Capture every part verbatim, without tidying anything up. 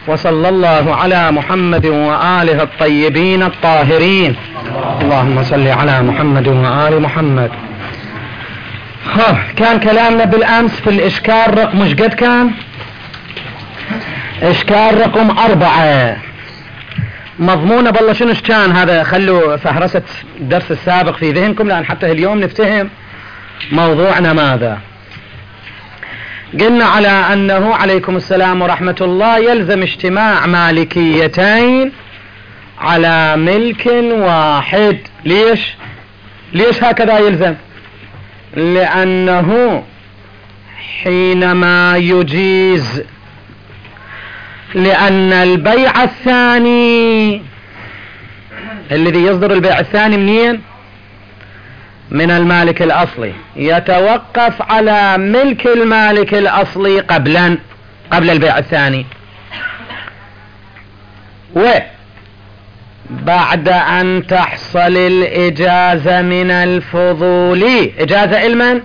وصلى الله على محمد وآله الطيبين الطاهرين. اللهم صل على محمد وآل محمد. كان كلامنا بالأمس في الإشكال رقم مش قد كان إشكال رقم أربعة. مضمونة بالله شنو كان هذا؟ خلوا فهرسة الدرس السابق في ذهنكم لأن حتى اليوم نفتهم موضوعنا ماذا. قلنا على أنه عليكم السلام ورحمة الله يلزم اجتماع مالكيتين على ملك واحد. ليش ليش هكذا يلزم؟ لأنه حينما يجيز، لأن البيع الثاني الذي يصدر البيع الثاني منين؟ من المالك الأصلي، يتوقف على ملك المالك الأصلي قبلا قبل البيع الثاني. وبعد أن تحصل الإجازة من الفضول، إجازة المن؟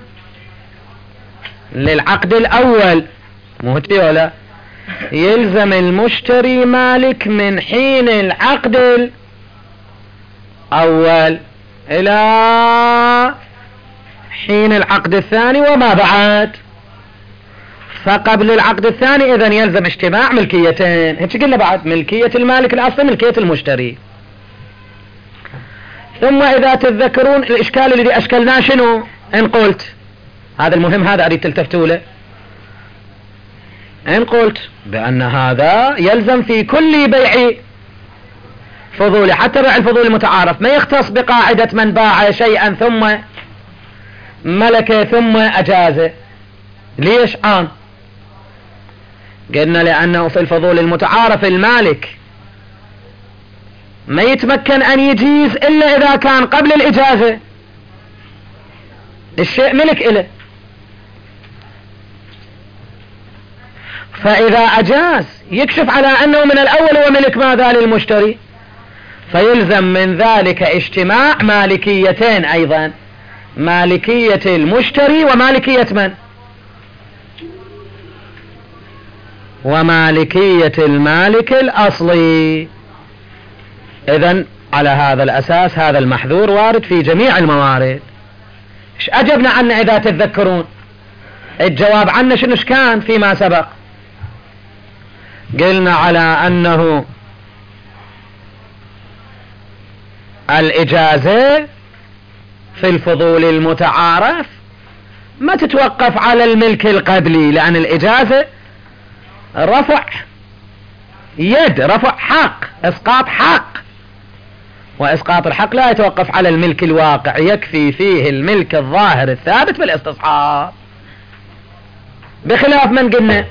للعقد الأول، مو ولا يلزم المشتري مالك من حين العقد الأول إلى حين العقد الثاني وما بعد. فقبل العقد الثاني إذن يلزم اجتماع ملكيتين. هيك قلنا بعد ملكية المالك الأصلي، ملكية المشتري. ثم إذا تتذكرون الإشكال الذي أشكلناه شنو؟ إن قلت هذا المهم، هذا أريد تلتفتوا له. إن قلت بأن هذا يلزم في كل بيع فضولي، حتى بيع الفضول المتعارف ما يختص بقاعدة من باع شيئا ثم ملكه ثم أجازه. ليش عام؟ قلنا لأنه في الفضول المتعارف المالك ما يتمكن أن يجيز إلا إذا كان قبل الإجازة الشيء ملك إله. فإذا أجاز يكشف على أنه من الأول هو ملك ماذا؟ للمشتري. فيلزم من ذلك اجتماع مالكيتين أيضا، مالكية المشتري ومالكية من؟ ومالكية المالك الأصلي. إذن على هذا الأساس هذا المحذور وارد في جميع الموارد. ايش أجبنا عنه إذا تتذكرون؟ الجواب عنه شنو كان فيما سبق؟ قلنا على أنه الإجازة في الفضول المتعارف ما تتوقف على الملك القبلي، لأن الإجازة رفع يد، رفع حق، إسقاط حق، وإسقاط الحق لا يتوقف على الملك الواقع، يكفي فيه الملك الظاهر الثابت بالاستصحاب. بخلاف من قلنا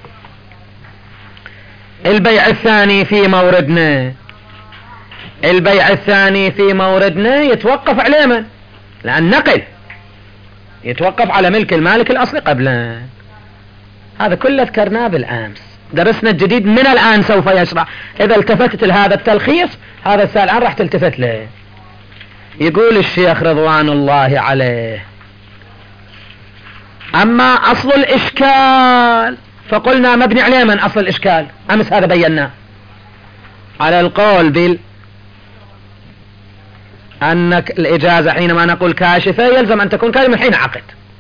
البيع الثاني في موردنا، البيع الثاني في موردنا يتوقف على من؟ لأن نقل يتوقف على ملك المالك الأصلي قبلا. هذا كله ذكرناه بالأمس. درسنا الجديد من الآن سوف يشرح. إذا التفتت لهذا التلخيص هذا السؤال الآن راح تلتفت له. يقول الشيخ رضوان الله عليه: أما أصل الإشكال فقلنا مبني عليه من أصل الإشكال. أمس هذا بيناه على القول بال أنك الإجازة حينما نقول كاشفة يلزم أن تكون كاشفة من حين عقد،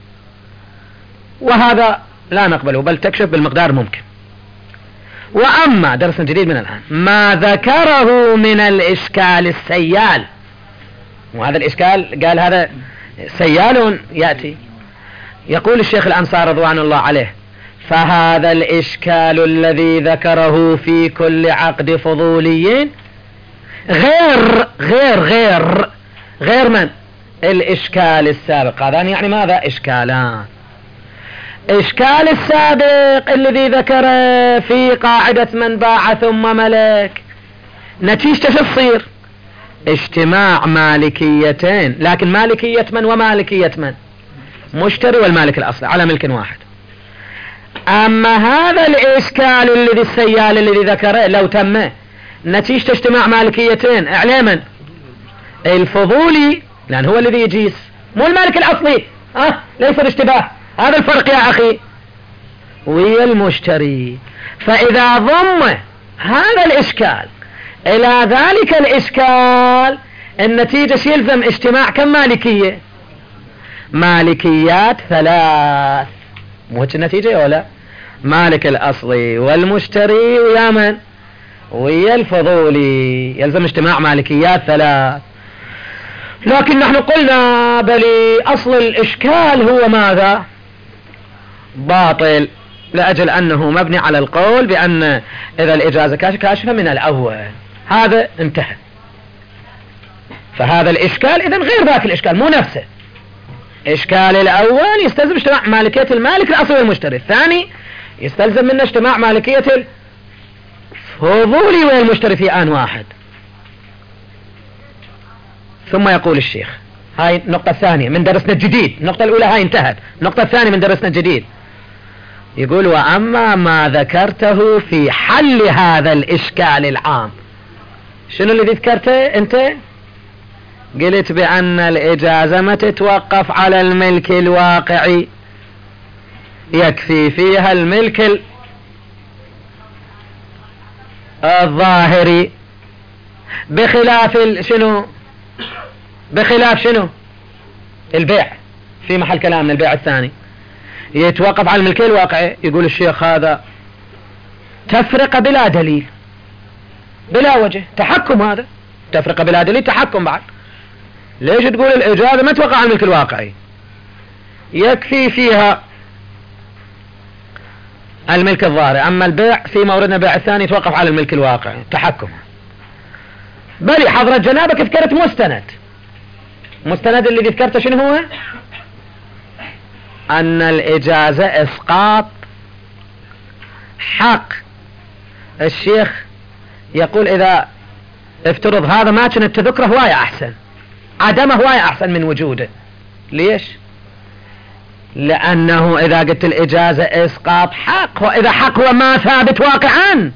وهذا لا نقبله بل تكشف بالمقدار ممكن. وأما درس جديد من الآن ما ذكره من الإشكال السيال، وهذا الإشكال قال هذا سيال يأتي. يقول الشيخ الأنصار رضوان الله عليه: فهذا الإشكال الذي ذكره في كل عقد فضولي غير غير غير غير من؟ الإشكال السابق. هذا يعني ماذا؟ إشكالان. إشكال السابق الذي ذكره في قاعدة من باع ثم ملك، نتيجته شو تصير؟ اجتماع مالكيتين، لكن مالكية من ومالكية من؟ مشتري والمالك الأصلي على ملك واحد. أما هذا الإشكال الذي السيال الذي ذكره لو تم نتيجة اجتماع مالكيتين على من؟ الفضولي، لأن هو الذي يجيز مو المالك الأصلي. أه؟ ليس الاشتباه، هذا الفرق يا أخي، ويا المشتري. فإذا ضم هذا الإشكال. إلى ذلك الإشكال النتيجة يلزم اجتماع كم مالكية؟ مالكيات ثلاث. مو هيك النتيجة ولا؟ مالك الأصلي والمشتري ويا من؟ ويا الفضولي، يلزم اجتماع مالكيات ثلاث. لكن نحن قلنا بلي أصل الإشكال هو ماذا؟ باطل، لأجل أنه مبني على القول بأن إذا الإجازة كاشفة من الأول، هذا انتهى. فهذا الإشكال إذن غير ذاك الإشكال، مو نفسه. إشكال الأول يستلزم اجتماع مالكية المالك الأصلي والمشتري، الثاني يستلزم منه اجتماع مالكية الفضولي والمشتري في آن واحد. ثم يقول الشيخ، هاي النقطة الثانية من درسنا الجديد، النقطة الأولى هاي انتهت، النقطة الثانية من درسنا الجديد. يقول: وأما ما ذكرته في حل هذا الإشكال العام. شنو اللي ذكرته أنت؟ قلت بأن الإجازة ما تتوقف على الملك الواقعي، يكفي فيها الملك الظاهري، بخلاف شنو؟ بخلاف شنو؟ البيع، في محل كلامنا البيع الثاني يتوقف على الملك الواقعي. يقول الشيخ هذا تفرقة بلا دليل، بلا وجه، تحكم، هذا تفرقة بلا دليل، تحكم بعد. ليش تقول الإجازة ما توقع على الملك الواقعي، يكفي فيها الملك الظاهري، أما البيع في موردنا البيع الثاني يتوقف على الملك الواقعي، تحكم. بل حضرة جنابك ذكرت مستند، مستند اللي ذكرته شنو هو؟ أن الإجازة إسقاط حق. الشيخ يقول إذا افترض هذا ما كانت تذكره هواية أحسن، عدمه هواية أحسن من وجوده. ليش؟ لأنه إذا قلت الإجازة إسقاط حق، وإذا حق هو ما ثابت واقعا،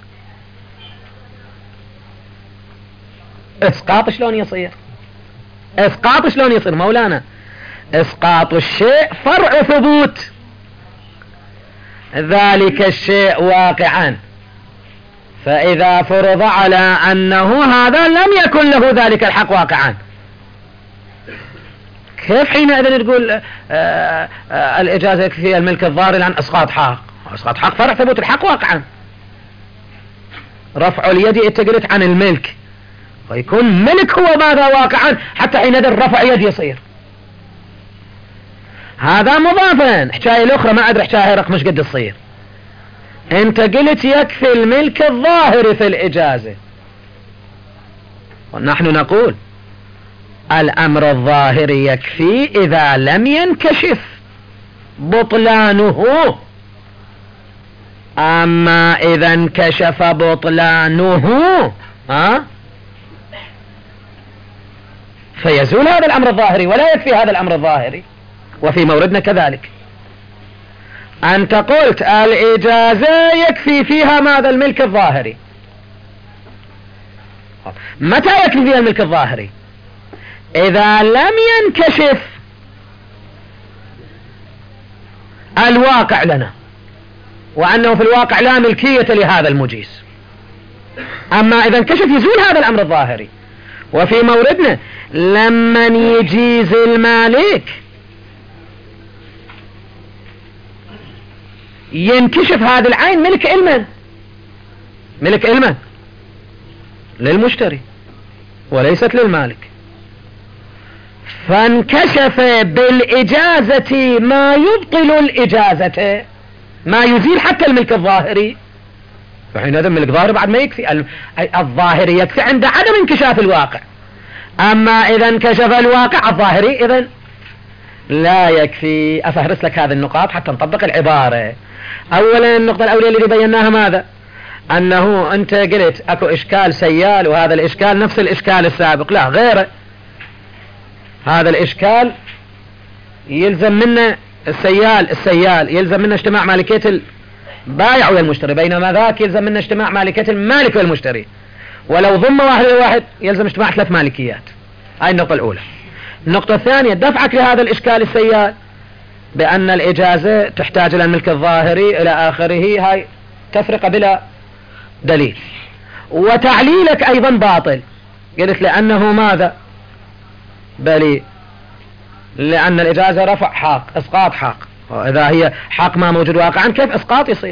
إسقاط شلون يصير؟ إسقاط شلون يصير مولانا؟ إسقاط الشيء فرع ثبوت ذلك الشيء واقعا، فإذا فرض على أنه هذا لم يكن له ذلك الحق واقعا، كيف حينئذ تقول آآ آآ الإجازة يكفي الملك الظاهري لأن إسقاط حق؟ إسقاط حق فرع ثبوت الحق واقعا. رفع اليد انت قلت عن الملك، ويكون ملك هو ماذا واقعا حتى حينئذ رفع يد يصير. هذا مضافا. حكاية الأخرى ما أدري حكاية رقم مش قد تصير. انت قلت يكفي الملك الظاهري في الإجازة، ونحن نقول الأمر الظاهري يكفي إذا لم ينكشف بطلانه، أما إذا انكشف بطلانه ها فيزول هذا الأمر الظاهري ولا يكفي هذا الأمر الظاهري. وفي موردنا كذلك أنت قلت الإجازة يكفي فيها ماذا؟ الملك الظاهري. متى يكفي فيها الملك الظاهري؟ إذا لم ينكشف الواقع لنا، وأنه في الواقع لا ملكية لهذا المجيز. أما إذا انكشف يزول هذا الأمر الظاهري. وفي موردنا لمن يجيز المالك ينكشف هذا العين ملك علما، ملك علما للمشتري وليست للمالك، فانكشف بالإجازة ما يبطل الإجازة، ما يزيل حتى الملك الظاهري، فحينئذ الملك الظاهري بعد ما يكفي. الظاهري يكفي عند عدم انكشاف الواقع، أما إذا انكشف الواقع الظاهري إذن لا يكفي. أفهرس لك هذه النقاط حتى نطبق العبارة. أولا النقطة الأولى اللي بيناها ماذا؟ أنه أنت قلت أكو إشكال سيال، وهذا الإشكال نفس الإشكال السابق، لا غيره. هذا الإشكال يلزم منه السيال السيال يلزم منه اجتماع مالكية البائع والمشتري، بينما ذاك يلزم منه اجتماع مالكية المالك والمشتري، ولو ضم واحد لواحد يلزم اجتماع ثلاث مالكيات. هاي النقطة الأولى. النقطة الثانية دفعك لهذا الإشكال السيال بأن الإجازة تحتاج إلى الملك الظاهري إلى آخره، هاي تفرقة بلا دليل، وتعليلك أيضا باطل. قلت لأنه ماذا؟ بلي لأن الإجازة رفع حق، إسقاط حق، وإذا هي حق ما موجود واقعا كيف إسقاط يصير؟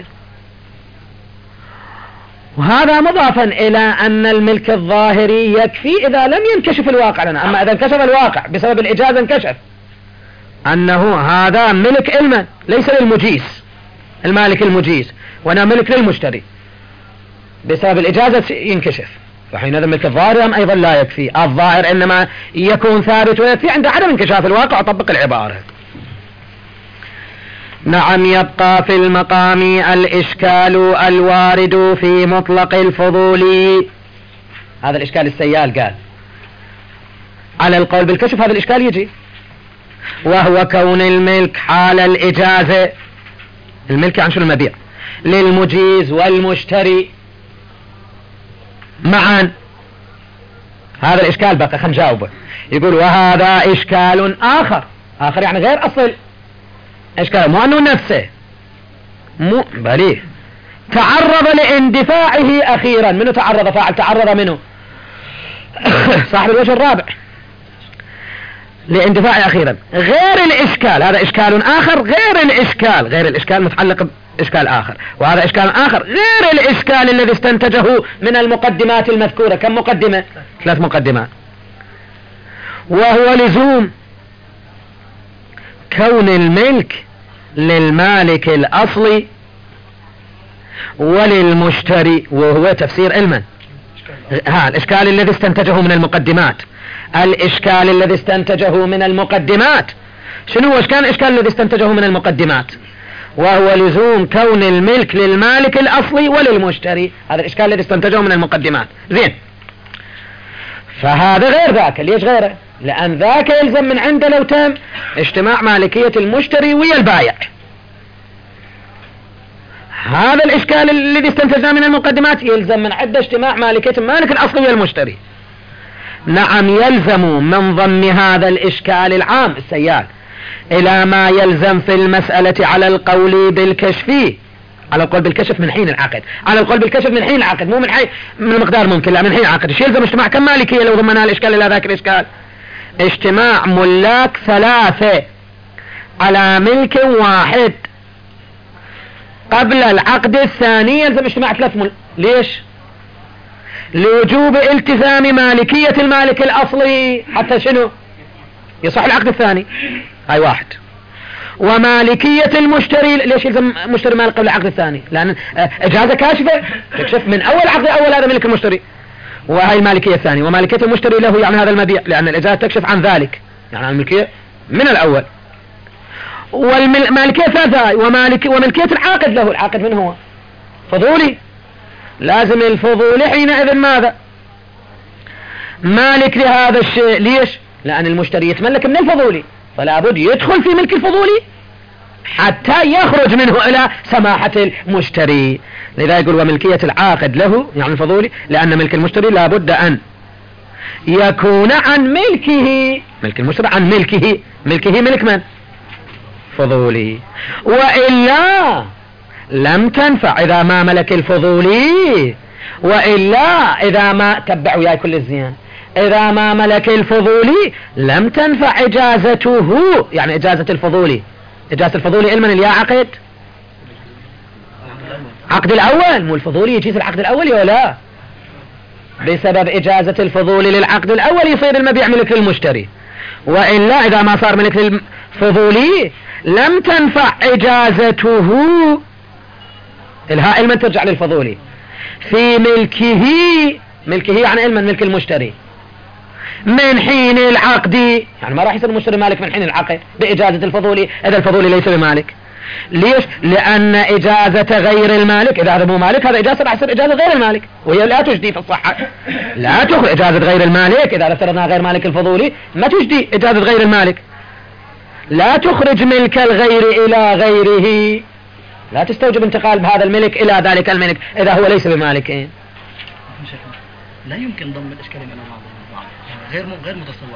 وهذا مضافا إلى أن الملك الظاهري يكفي إذا لم ينكشف الواقع لنا، أما إذا انكشف الواقع بسبب الإجازة انكشف أنه هذا ملك علما ليس للمجيز، المالك المجيز، وأنا ملك للمشتري، بسبب الإجازة ينكشف، فحينئذ ملك الظاهر أيضا لا يكفي. الظاهر إنما يكون ثابت ويكفي عند عدم انكشاف الواقع، وطبق العبارة. نعم. يبقى في المقام الإشكال الوارد في مطلق الفضول. هذا الإشكال السيال قال على القول بالكشف، هذا الإشكال يجي، وهو كون الملك حال الإجازة، الملك عن شنو؟ المبيع، للمجيز والمشتري معا. هذا الإشكال بقى خلينا نجاوبه. يقول وهذا إشكال آخر، آخر يعني غير أصل إشكال، مو أنه نفسه، مو بليه تعرض لاندفاعه أخيرا. منه تعرض؟ فاعل تعرض منه صاحب الوجه الرابع، لاندفاعه أخيرا، غير الإشكال. هذا إشكال آخر غير الإشكال، غير الإشكال متعلق بإشكال آخر، وهذا إشكال آخر غير الإشكال الذي استنتجه من المقدمات المذكورة. كم مقدمة؟ ثلاث مقدمات. وهو لزوم كون الملك للمالك الأصلي وللمشتري، وهو تفسير علما. ها الإشكال الذي استنتجه من المقدمات، الإشكال الذي استنتجه من المقدمات شنو هو؟ كان الإشكال الذي استنتجه من المقدمات، وهو لزوم كون الملك للمالك الأصلي وللمشتري. هذا الإشكال الذي استنتجه من المقدمات. زين، فهذا غير ذاك. ليش غيره؟ لأن ذاك يلزم من عنده لو تم اجتماع مالكية المشتري ويا البايع. هذا الإشكال الذي استنتجناه من المقدمات يلزم من عنده اجتماع مالكية المالك الأصلي ويا المشتري. نعم، يلزم من ضم هذا الإشكال العام السيال إلى ما يلزم في المسألة على القول بالكشف، على القول بالكشف من حين العقد، على القول بالكشف من حين العقد، مو من حين من المقدار ممكن، لا من حين العقد. ايش يلزم؟ اجتماع كم مالكية لو ضمنا الإشكال إلى ذاك الإشكال؟ اجتماع ملاك ثلاثة على ملك واحد قبل العقد الثاني، يلزم اجتماع ثلاث مل... ليش؟ لوجوب التزام مالكية المالك الأصلي حتى شنو؟ يصح العقد الثاني. هاي واحد. ومالكية المشتري، ليش يلزم مشتري مالك قبل العقد الثاني؟ لأن إجازة كاشفة تكشف من أول عقد الأول هذا ملك المشتري، وهي المالكية الثانية. ومالكية المشتري له يعني هذا المبيع، لأن الإجازة تكشف عن ذلك، يعني الملكية من الأول. والمالكية ثلاثة، ومالك وملكية العاقد له، العاقد من هو؟ فضولي، لازم الفضولي حينئذ ماذا؟ مالك لهذا الشيء. ليش؟ لأن المشتري يتملك من الفضولي، فلا بد يدخل في ملك الفضولي حتى يخرج منه إلى سماحة المشتري. لذا يقول وملكية العاقد له يعني الفضولي، لأن ملك المشتري لا بد أن يكون عن ملكه، ملك المشتري عن ملكه، ملكه ملك من؟ فضولي. وإلا لم تنفع إذا ما ملك الفضولي، وإلا إذا ما تبع وياي كل الزيان، إذا ما ملك الفضولي لم تنفع إجازته، يعني إجازة الفضولي. إجازة الفضولي علما اللي عقد عقد الأول، مو الفضولي يجيز العقد الأول ولا لا؟ بسبب إجازة الفضولي للعقد الأول يصير المبيع ملك للمشتري، وإلا إذا ما صار ملك للفضولي لم تنفع إجازته الها علما ترجع للفضولي في ملكه، ملكه يعني علما ملك المشتري من حين العقد، يعني ما راح يصير المشتري مالك من حين العقد بإجازة الفضولي إذا الفضولي ليس بمالك. ليش؟ لأن إجازة غير المالك، إذا هذا مو مالك هذا إجازة راح يصير إجازة غير المالك، وهي لا تجدي في الصحة، لا تخرج إجازة غير المالك. إذا افترضنا غير مالك الفضولي ما تجدي إجازة غير المالك، لا تخرج ملك الغير إلى غيره، لا تستوجب انتقال بهذا الملك إلى ذلك الملك إذا هو ليس بمالك. لا يمكن ضم الإشكالين إلى بعض، غير غير متصور.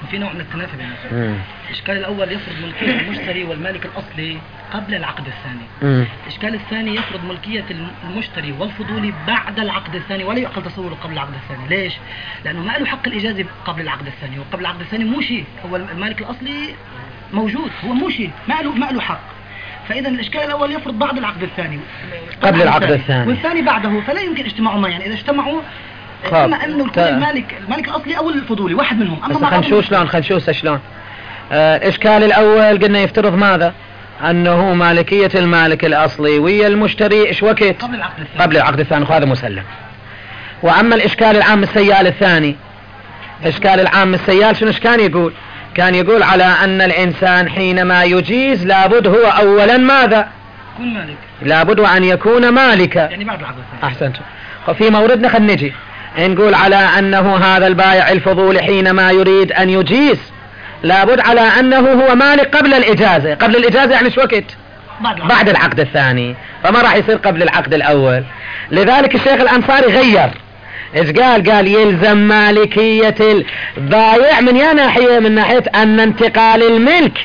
في نوع من التنافي بينهم. الإشكال الأول يفرض ملكية المشتري والمالك الأصلي قبل العقد الثاني. مم. الإشكال الثاني يفرض ملكية المشتري والفضولي بعد العقد الثاني ولا يعقل تصوره قبل العقد الثاني. ليش؟ لأنه ما له حق الإجازة قبل العقد الثاني، وقبل العقد الثاني مو شيء، هو المالك الأصلي موجود، هو مو شيء، ما له ما له حق. فإذا الإشكال الأول يفرض بعد العقد الثاني قبل العقد الثاني، والثاني بعده، فلا يمكن اجتماعهما. يعني إذا اجتمعوا اما انه يكون المالك المالك الاصلي او الفضولي واحد منهم. اما خلينا نشوف شلون خلينا نشوف شلون آه الاشكال الاول قلنا يفترض ماذا؟ انه مالكية المالك الاصلي ويا المشتري ايش وقت؟ قبل العقد الثاني. قبل العقد الثاني، وهذا مسلم. واما الاشكال العام السيال الثاني، اشكال العام السيال شنو كان يقول؟ كان يقول على ان الانسان حينما يجيز لابد هو اولا ماذا؟ يكون مالك، لابد ان يكون مالكا، يعني بعد العقد الثاني. احسنتم. وفي موردنا خلينا نجي نقول على أنه هذا البائع الفضولي حينما يريد أن يجيز لابد على أنه هو مالك قبل الإجازة. قبل الإجازة يعني شو وقت؟ بعد, بعد العقد الثاني، فما راح يصير قبل العقد الأول. لذلك الشيخ الأنصاري غير، إيش قال؟ قال يلزم مالكية البائع من يا ناحية، من ناحية أن انتقال الملك،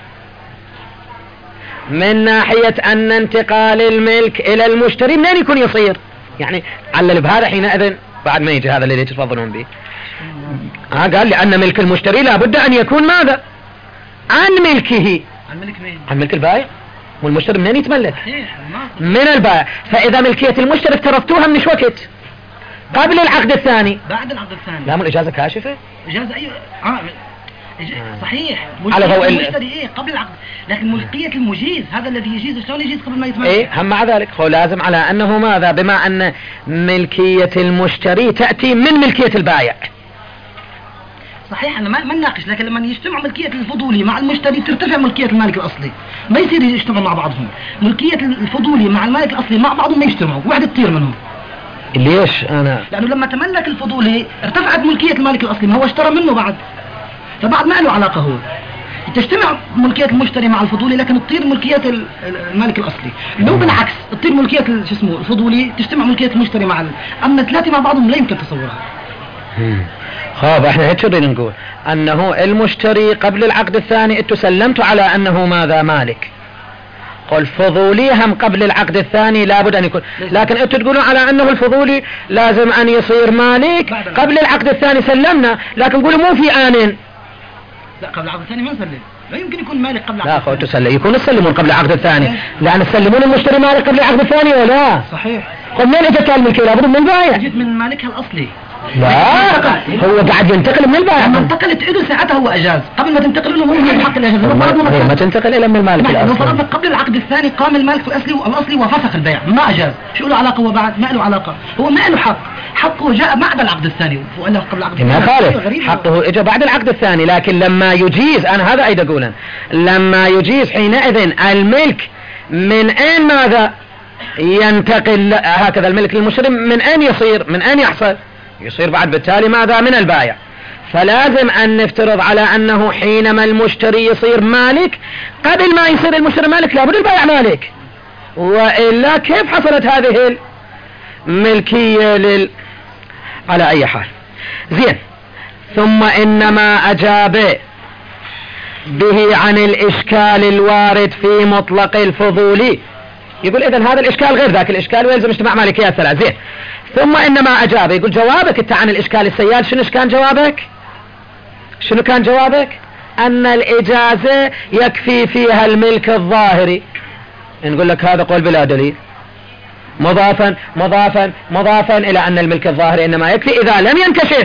من ناحية أن انتقال الملك إلى المشتري منين يكون يصير؟ يعني علل بهذا حينئذ بعد ما يجي هذا الذي تفضلون به. ها قال لأن ملك المشتري لابد أن يكون ماذا؟ عن ملكه. عن ملك مين؟ عن ملك البائع. والمشتري منين يتملك؟ من البائع. فإذا ملكية المشتري افترضتوها من شو وقت؟ قبل العقد الثاني. بعد العقد الثاني. لا، من الإجازة كاشفة؟ إجازة أيوة. آه. صحيح. على ضوء المشتري ايه قبل العقد، لكن ملكية المجيز هذا الذي يجيز شلون يجيز قبل ما يتملك؟ ايه هم مع ذلك هو لازم على انه ماذا؟ بما ان ملكية المشتري تأتي من ملكية البائع. صحيح انا ما ما نناقش، لكن لما يجتمع ملكية الفضولي مع المشتري ترتفع ملكية المالك الاصلي، ما يصير يجتمعوا مع بعضهم. ملكية الفضولي مع المالك الاصلي مع بعضهم ما يجتمعوا، واحد تطير منهم. ليش انا؟ لانه لما تملك الفضولي ارتفعت ملكية المالك الاصلي، ما هو اشترى منه بعد، فبعد ما له علاقة. هو تجتمع ملكية المشتري مع الفضولي لكن تطير ملكية المالك الأصلي. لو بالعكس تطير ملكية شو اسمه الفضولي تجتمع ملكية المشتري مع ال... أما ثلاثة مع بعضهم لا يمكن تصورها. خاب احنا هيك شو نقول؟ أنه المشتري قبل العقد الثاني انتم سلمتوا على أنه ماذا؟ مالك. قل فضولي هم قبل العقد الثاني لابد أن يكون، لكن انتم تقولون على أنه الفضولي لازم أن يصير مالك قبل العقد الثاني. سلمنا، لكن قولوا مو في آن. لا قبل العقد الثاني ما نسلم، لا يمكن يكون مالك قبل العقد الثاني. لا اخوة تسلم، يكون تسلمون قبل العقد الثاني، لأن تسلمون المشتري مالك قبل العقد الثاني ولا؟ صحيح. قل من اجت الملكية؟ لابد من البائع. اجت من مالكها الأصلي. لا هو قاعد ينتقل من البائع. لما انتقلت له ساعتها هو اجاز، قبل ما تنتقل له هو من حق الاجازه. ما, ما تنتقل الى من المالك الاصلي. فرضنا قبل العقد الثاني قام المالك الاصلي الاصلي وفسخ البيع، ما اجاز. شو له علاقه هو بعد؟ ما له علاقه، هو ما له حق، حقه جاء بعد العقد الثاني ولا قبل العقد الثاني. ما خالف، حقه اجى بعد العقد الثاني، لكن لما يجيز، انا هذا ايد اقوله، لما يجيز حينئذ الملك من اين ماذا ينتقل هكذا الملك للمشتري؟ من اين يصير؟ من اين يحصل؟ يصير بعد بالتالي ماذا؟ من البائع. فلازم أن نفترض على أنه حينما المشتري يصير مالك قبل ما يصير المشتري مالك لابد البائع مالك، وإلا كيف حصلت هذه الملكية لل... على أي حال. زين. ثم إنما أجاب به عن الإشكال الوارد في مطلق الفضولي. يقول إذن هذا الإشكال غير ذاك الإشكال ويلزم اجتماع مالكية ثلاث. زين. ثم إنما أجاب، يقول جوابك انت عن الإشكال السيال شنو كان جوابك؟ شنو كان جوابك؟ أن الإجازة يكفي فيها الملك الظاهري. نقول لك هذا قول بلا دليل، مضافا مضافا مضافا إلى أن الملك الظاهري إنما يكفي إذا لم ينكشف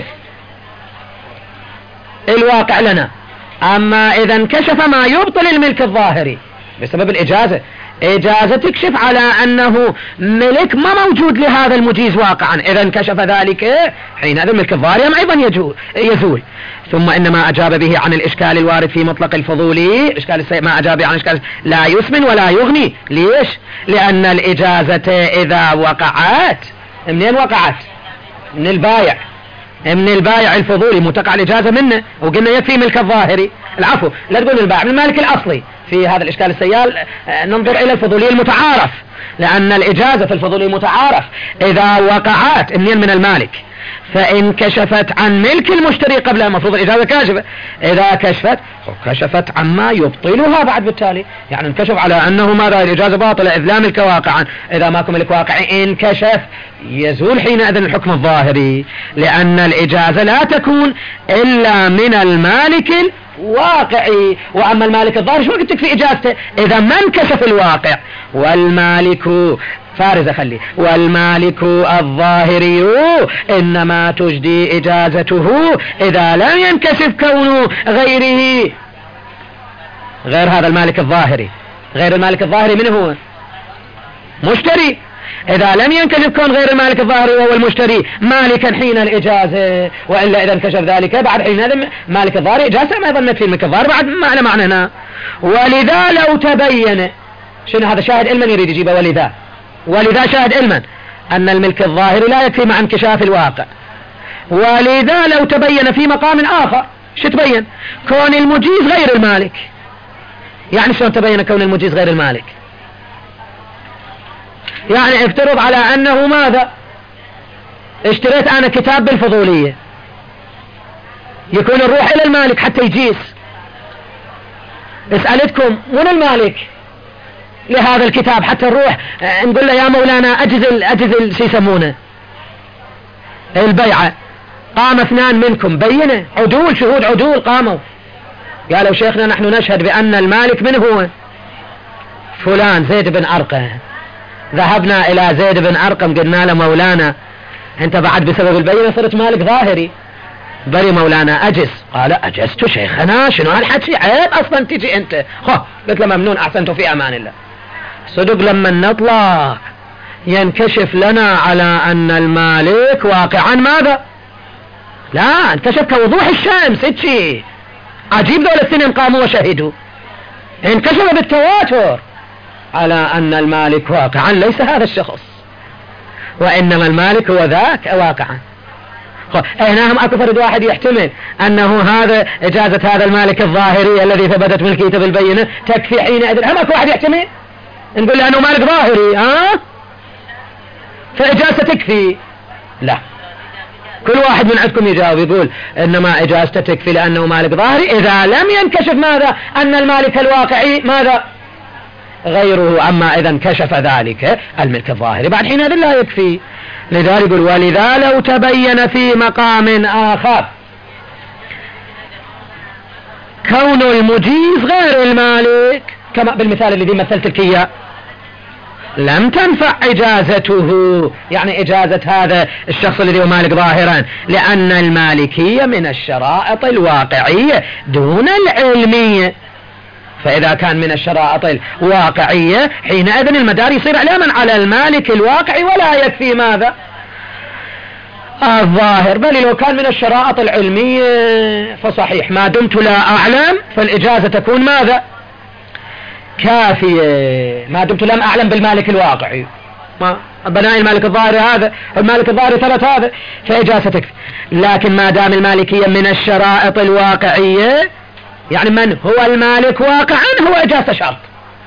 الواقع لنا، أما إذا انكشف ما يبطل الملك الظاهري بسبب الإجازة، إجازة تكشف على أنه ملك ما موجود لهذا المجيز واقعا، إذا انكشف ذلك حينئذ الملك الظاهري أيضا يزول. ثم إنما أجاب به عن الإشكال الوارد في مطلق الفضولي، إشكال السي... ما أجاب عن إشكال لا يسمن ولا يغني. ليش؟ لأن الإجازة إذا وقعت منين وقعت؟ من البايع، من البايع الفضولي متقع الإجازة منه، وقلنا يكفي ملك الظاهري. العفو، لا تقول البائع، من المالك الأصلي. في هذا الإشكال السيال ننظر إلى الفضولي المتعارف، لأن الإجازة في الفضولي المتعارف إذا وقعت منين؟ من المالك. فإن كشفت عن ملك المشتري قبلها المفروض الإجازة كاشفة، إذا كشفت كشفت عما يبطلها بعد بالتالي، يعني انكشف على أنه ماذا الإجازة باطلة إذ لا ملك واقعا. إذا ماكو ملك واقعي انكشف يزول حينئذ الحكم الظاهري، لأن الإجازة لا تكون إلا من المالك الواقعي، وأما المالك الظاهري شو وقت تكفي إجازته إذا ما انكشف الواقع. والمالك فارزة خلي والمالك الظاهري إنما تجدي إجازته إذا لم ينكشف كونه غيره، غير هذا المالك الظاهري. غير المالك الظاهري من هو؟ مشتري. إذا لم ينكشف كون غير المالك الظاهري وهو المشتري مالكا حين الإجازة، وإلا إذا انكشف ذلك بعد حين هذا مالك الظاهري إجازة ما ظنت في الملك الظاهري بعد ما على معنى. ولذا لو تبين، شنو هذا شاهد علما يريد يجيبه، ولذا ولذا شاهد علما أن الملك الظاهري لا يكفي مع انكشاف الواقع. ولذا لو تبين في مقام آخر، شو تبين؟ كون المجيز غير المالك. يعني شلون تبين كون المجيز غير المالك؟ يعني افترض على أنه ماذا؟ اشتريت أنا كتاب بالفضولية، يكون الروح إلى المالك حتى يجيز. اسألتكم من المالك لهذا الكتاب حتى نروح نقول له يا مولانا أجزل أجزل شو يسمونه البيعة. قام اثنان منكم بينه عدول، شهود عدول قاموا قالوا شيخنا نحن نشهد بأن المالك من هو؟ فلان زيد بن أرقم. ذهبنا إلى زيد بن أرقم قلنا له مولانا أنت بعد بسبب البينة صرت مالك ظاهري، بري مولانا أجز. قال أجزت شيخنا شنو هالحكي، عيب أصلا تجي أنت. خو قلت له ممنون أحسنت في أمان الله. صدق لما نطلع ينكشف لنا على أن المالك واقعا ماذا؟ لا انكشف كوضوح الشمس. اتشي عجيب ذول الاثنين قاموا وشهدوا، انكشف بالتواتر على أن المالك واقعا ليس هذا الشخص، وإنما المالك هو ذاك واقعا. هناهم اكو فرد واحد يحتمل أنه هذا إجازة هذا المالك الظاهري الذي ثبتت ملكيته بالبينة تكفي حينئذ. هم اكو واحد يحتمل نقول له أنه مالك ظاهري ها فإجازة تكفي؟ لا، كل واحد من عندكم يجاوب يقول إنما إجازته تكفي لأنه مالك ظاهري إذا لم ينكشف ماذا؟ أن المالك الواقعي ماذا؟ غيره. أما إذا انكشف ذلك الملك الظاهري بعد حين هذا لا يكفي. لذلك يقول ولذا لو تبين في مقام آخر كون المجيز غير المالك كما بالمثال الذي مثلت لك إياه لم تنفع إجازته، يعني إجازة هذا الشخص الذي هو مالك ظاهرا، لأن المالكية من الشرائط الواقعية دون العلمية. فإذا كان من الشرائط الواقعية حينئذ المدار يصير علما على المالك الواقعي ولا يكفي ماذا؟ الظاهر. بل لو كان من الشرائط العلمية فصحيح ما دمت لا أعلم فالإجازة تكون ماذا؟ كافية ما دمت لم أعلم بالمالك الواقعي. ما بناء المالك الظاهري هذا المالك الظاهري ثبت هذا فإجازة تكفي. لكن ما دام المالكية من الشرائط الواقعية يعني من هو المالك واقعا هو إجازة شرط،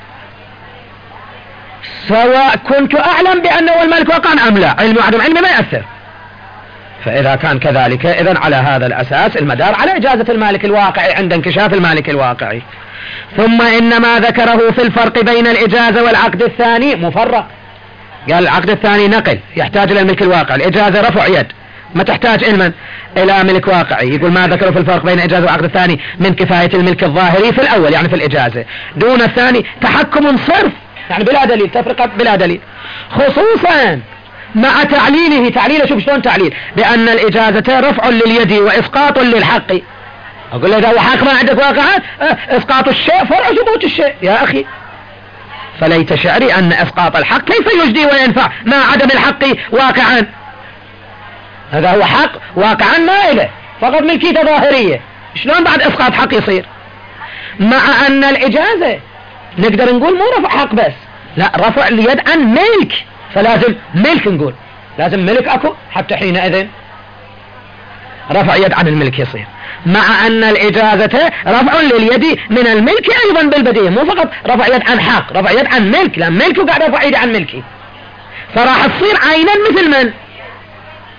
سواء كنت أعلم بأنه المالك واقعا أم لا، علم وعدم علمي ما يأثر. فإذا كان كذلك إذن على هذا الأساس المدار على إجازة المالك الواقعي عند انكشاف المالك الواقعي. ثم إن ما ذكره في الفرق بين الإجازة والعقد الثاني مفرق. قال العقد الثاني نقل يحتاج إلى الملك الواقعي، الإجازة رفع يد ما تحتاج علما إلى ملك واقعي. يقول ما ذكره في الفرق بين الإجازة والعقد الثاني من كفاية الملك الظاهري في الأول يعني في الإجازة دون الثاني تحكم صرف يعني بلا دليل، تفرقة بلا دليل، خصوصا مع تعليله. تعليله شوف شلون تعليل بأن الإجازة رفع لليد وإسقاط للحق. أقول له إذا هو حق ما عندك واقعا إسقاط الشيء فرع ثبوت الشيء يا أخي. فليت شعري أن إسقاط الحق كيف يجدي وينفع مع عدم الحق واقعا. هذا هو حق واقعا ما إله فقط ملكيته ظاهرية، شلون بعد إسقاط حق يصير؟ مع أن الإجازة نقدر نقول مو رفع حق بس، لا رفع اليد عن ملك، فلازم ملك نقول لازم ملك أكو حتى حينئذ رفع يد عن الملك يصير. مع أن الإجازة رفع لليد من الملك أيضا بالبديهة، مو فقط رفع يد عن حق، رفع يد عن ملك، لا ملك وقاعد رفع يد عن ملكي، فراح تصير عينا مثل من؟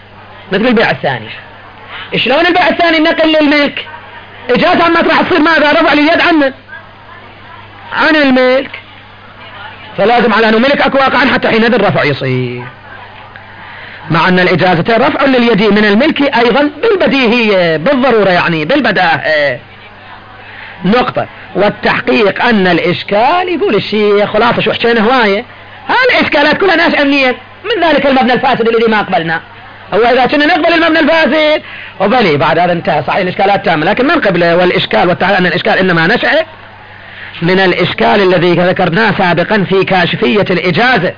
مثل البيع الثاني. شلون البيع الثاني نقل للملك؟ إجازة ما راح تصير ماذا؟ رفع اليد عنه عن الملك، فلازم على أنه ملك أكو واقعا حتى حينئذ الرفع يصير، مع أن الإجازة رفع لليد من الملك أيضا بالبديهية بالضرورة، يعني بالبداهة. نقطة. والتحقيق أن الإشكال يقول الشيخ خلاصة شو حكينا هواية، هالإشكالات كلها ناشئة منين؟ من ذلك المبنى الفاسد الذي ما أقبلنا. هو إذا كنا نقبل المبنى الفاسد وبلي بعد هذا انتهى صحيح الإشكالات تامة، لكن من قبله والإشكال والتعالى أن الإشكال إنما نشأ من الإشكال الذي ذكرناه سابقا في كاشفية الإجازة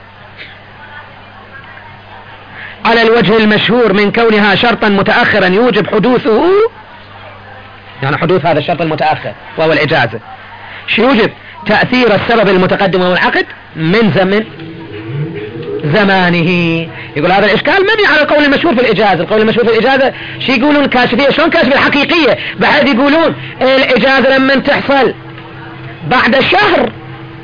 على الوجه المشهور من كونها شرطا متأخرا يوجب حدوثه، يعني حدوث هذا الشرط المتأخر وهو الإجازة شو يوجب؟ تأثير السبب المتقدم وهو العقد من زمن زمانه. يقول هذا الإشكال مبني على القول المشهور في الإجازة. القول المشهور في الإجازة شو يقولون؟ كاشفية. شلون كاشفية؟ الحقيقية، بحيث يقولون الإجازة لما تحصل بعد شهر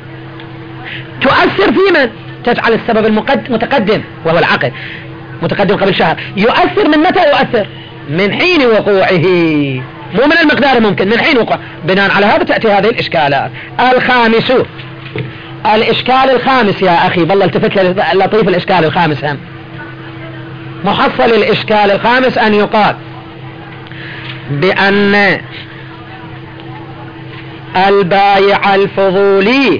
تؤثر في من؟ تجعل السبب المتقدم وهو العقد متقدم قبل شهر يؤثر من متى يؤثر؟ من حين وقوعه، مو من المقدار، ممكن من حين وقوعه. بناء على هذا تأتي هذه الإشكالات. الخامس، الإشكال الخامس يا أخي بالله التفت لطيف، الإشكال الخامس هم محصل الإشكال الخامس أن يقال بأن البايع الفضولي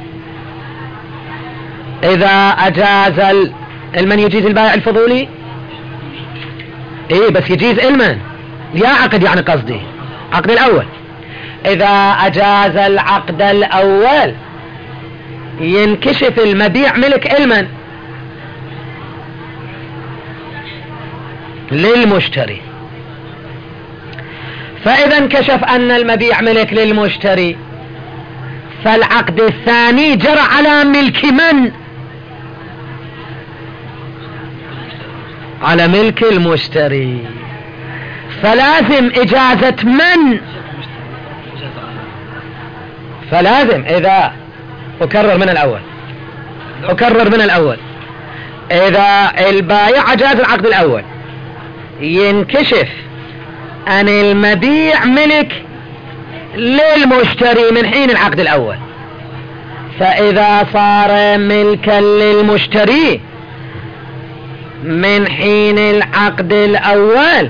إذا أجاز ال... المن يجيز البايع الفضولي؟ إيه بس يجيز المن يا عقد، يعني قصدي عقد الأول. إذا أجاز العقد الأول ينكشف المبيع ملك المن للمشتري، فإذا انكشف أن المبيع ملك للمشتري فالعقد الثاني جرى على ملك من؟ على ملك المشتري، فلازم إجازة من؟ فلازم إذا أكرر من الأول أكرر من الأول إذا البايع أجاز العقد الأول ينكشف أن المبيع ملك للمشتري من حين العقد الأول، فإذا صار ملكا للمشتري من حين العقد الأول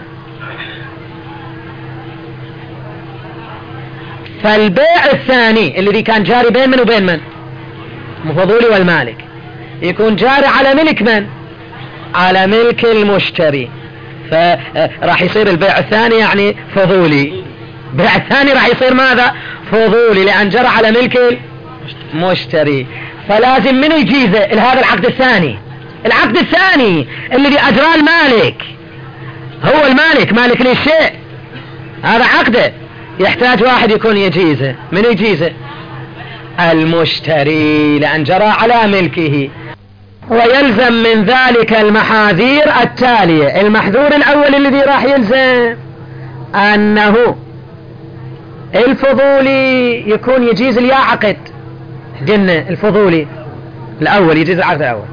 فالبيع الثاني الذي كان جاري بين من وبين من؟ المفضولي والمالك، يكون جاري على ملك من؟ على ملك المشتري، فراح يصير البيع الثاني يعني فضولي. البيع الثاني راح يصير ماذا؟ فضولي، لأن جرى على ملك المشتري. فلازم من يجيزه هذا العقد الثاني؟ العقد الثاني الذي أجرى المالك، هو المالك مالك للشيء، هذا عقده، يحتاج واحد يكون يجيزه. من يجيزه؟ المشتري، لأن جرى على ملكه. ويلزم من ذلك المحاذير التالية. المحذور الأول الذي راح يلزم أنه الفضولي يكون يجيز اليا عقد، قلنا الفضولي الأول يجيز العقد الأول،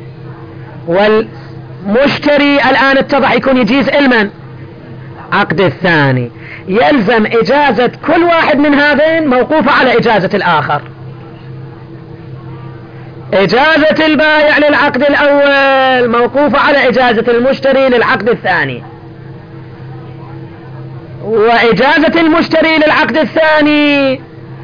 والمشتري الآن اتضح يكون يجيز المن؟ عقد الثاني. يلزم إجازة كل واحد من هذين موقوفة على إجازة الآخر. إجازة البائع للعقد الأول موقوفة على إجازة المشتري للعقد الثاني، وإجازة المشتري للعقد الثاني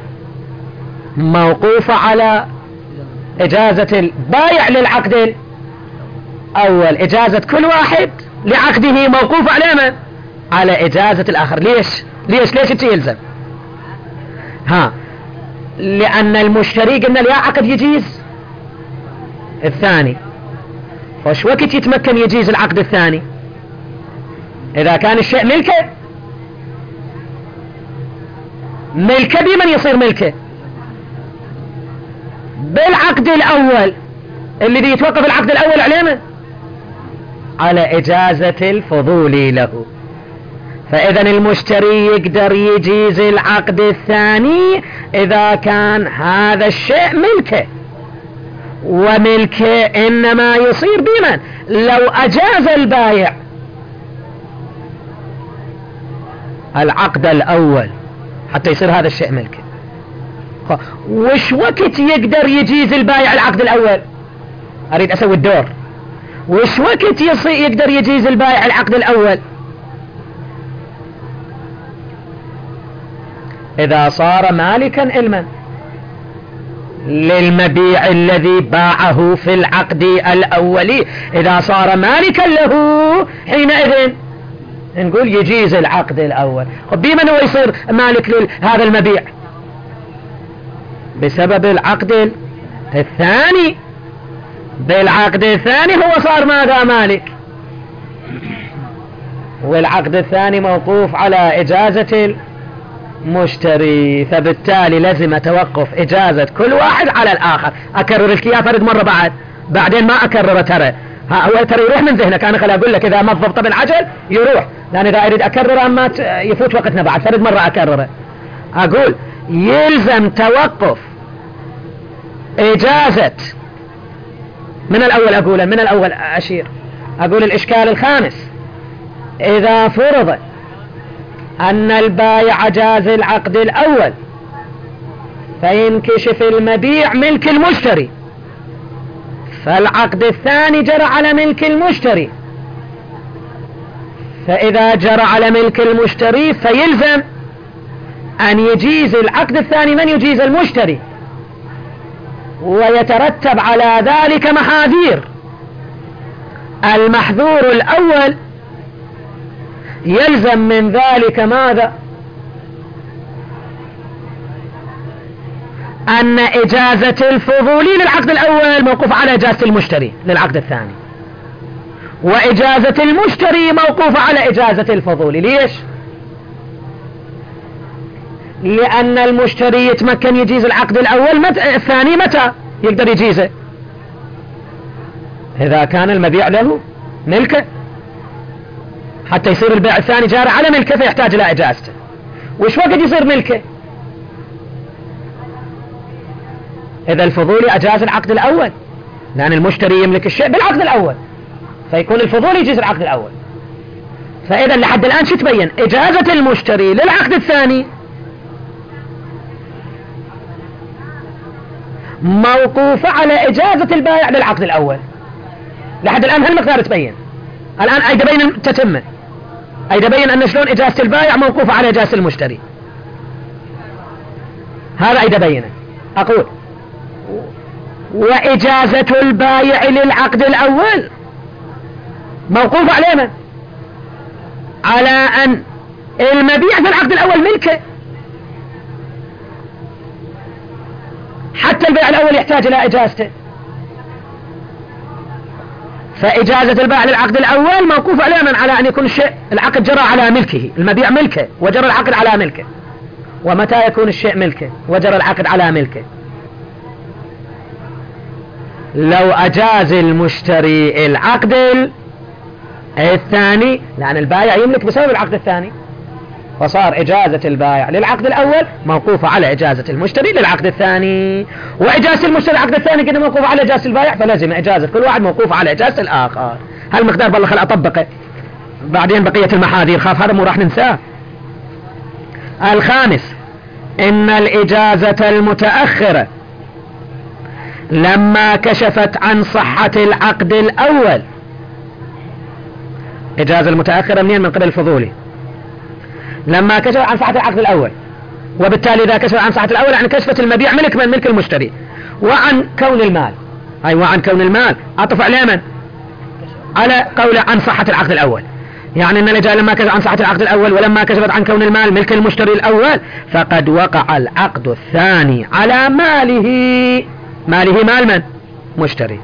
موقوفة على إجازة البائع للعقد الأول. إجازة كل واحد لعقده موقوفة على من؟ على إجازة الآخر. ليش؟ ليش ليش يلزم؟ ها، لأن المشتري قلنا له يا عقد يجيز الثاني، وش وقت يتمكن يجيز العقد الثاني؟ إذا كان الشيء ملكه. ملكه بمن يصير ملكه؟ بالعقد الأول الذي يتوقف العقد الأول عليه على إجازة الفضولي له. فإذا المشتري يقدر يجيز العقد الثاني إذا كان هذا الشيء ملكه، وملكه إنما يصير بمن؟ لو أجاز البائع العقد الأول حتى يصير هذا الشيء ملكه. وش وقت يقدر يجيز البايع العقد الأول؟ أريد أسوي الدور. وش وقت يقدر يجيز البايع العقد الأول؟ إذا صار مالكا علما للمبيع الذي باعه في العقد الأولي، إذا صار مالكا له حينئذ نقول يجيز العقد الأول. بمن هو يصير مالك لهذا المبيع؟ بسبب العقد الثاني. بالعقد الثاني هو صار ماذا؟ مالك. والعقد الثاني موقوف على إجازة المشتري، فبالتالي لازم توقف إجازة كل واحد على الآخر. أكرر الكيا فرد مرة بعد بعدين ما أكرر ترى، هو ترى يروح من ذهنك. أنا خلي أقول لك إذا ما ضبط بالعجل يروح، لأن إذا أريد أكرر أما يفوت وقتنا بعد فرد مرة أكرره. أقول يلزم توقف إجازة من الأول. أقول من الأول أشير أقول الإشكال الخامس: إذا فرض أن البائع جاز العقد الأول فينكشف المبيع ملك المشتري، فالعقد الثاني جرى على ملك المشتري، فإذا جرى على ملك المشتري فيلزم أن يجيز العقد الثاني من يجيز المشتري، ويترتب على ذلك محاذير. المحذور الأول يلزم من ذلك ماذا؟ أن إجازة الفضولي للعقد الأول موقوف على إجازة المشتري للعقد الثاني، وإجازة المشتري موقوفة على إجازة الفضولي. ليش؟ لأن المشتري يتمكن يجيز العقد الأول متى؟ الثاني متى يقدر يجيزه؟ إذا كان المبيع له ملكه، حتى يصير البيع الثاني جاري على ملكه فيحتاج إلى إجازته. وش وقت يصير ملكه؟ إذا الفضولي أجاز العقد الأول، لأن المشتري يملك الشيء بالعقد الأول، فيكون الفضولي يجيز العقد الأول. فإذا لحد الآن شو تبين؟ إجازة المشتري للعقد الثاني موقوفة على إجازة البائع للعقد الأول. لحد الآن هالمقدار تبين. الآن أي تبين تتمه، أي تبين أن شلون إجازة البائع موقوفة على إجازة المشتري. هذا أي تبينه. أقول وإجازة البائع للعقد الأول موقوفة على من؟ على أن المبيع في العقد الأول ملكه، حتى البيع الأول يحتاج إلى إجازته. فإجازة البائع للعقد الأول موقوفة على من؟ على أن يكون الشيء العقد جرى على ملكه، المبيع ملكه وجرى العقد على ملكه. ومتى يكون الشيء ملكه وجرى العقد على ملكه؟ لو أجاز المشتري العقد الثاني، لأن البائع يملك بسبب العقد الثاني، فصار إجازة البائع للعقد الأول موقوفة على إجازة المشتري للعقد الثاني، وإجازة المشتري للعقد الثاني كده موقوفة على إجازة البائع، فلازم إجازة كل واحد موقوفة على إجازة الآخر. هالمقدار بالله خل أطبقه، بعدين بقية المحاذير خاف هذا مو راح ننساه. الخامس: إن الإجازة المتأخرة لما كشفت عن صحة العقد الأول، إجازة المتأخرة منين؟ من قبل الفضولي، لما كشف عن صحة العقد الأول، وبالتالي إذا كشف عن صحة الأول يعني كشفت المبيع ملك من ملك المشتري، وعن كون المال، أي وعن كون المال أطف على من؟ على قوله عن صحة العقد الأول، يعني أن الإجازة لما كشف عن صحة العقد الأول ولما كشفت عن كون المال ملك المشتري الأول فقد وقع العقد الثاني على ماله. ماله مال من؟ مشتري.